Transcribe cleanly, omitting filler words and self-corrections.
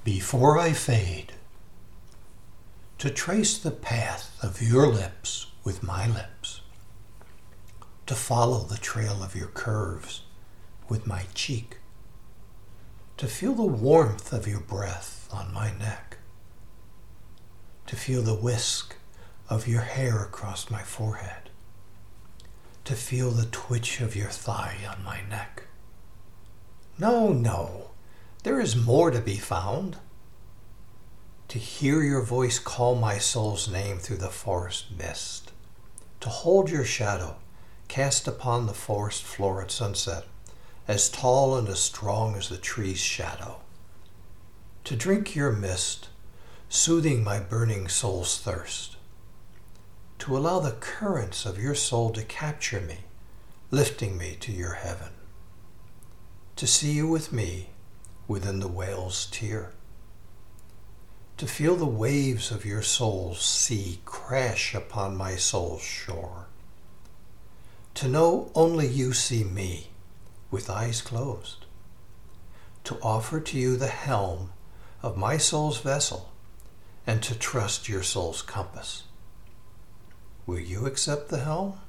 Before I fade, to trace the path of your lips with my lips, to follow the trail of your curves with my cheek, to feel the warmth of your breath on my neck, to feel the whisk of your hair across my forehead, to feel the twitch of your thigh on my neck. No, there is more to be found. To hear your voice call my soul's name through the forest mist, to hold your shadow cast upon the forest floor at sunset, as tall and as strong as the tree's shadow, to drink your mist, soothing my burning soul's thirst, to allow the currents of your soul to capture me, lifting me to your heaven, to see you with me within the whale's tear, to feel the waves of your soul's sea crash upon my soul's shore, to know only you see me with eyes closed, to offer to you the helm of my soul's vessel and to trust your soul's compass. Will you accept the helm?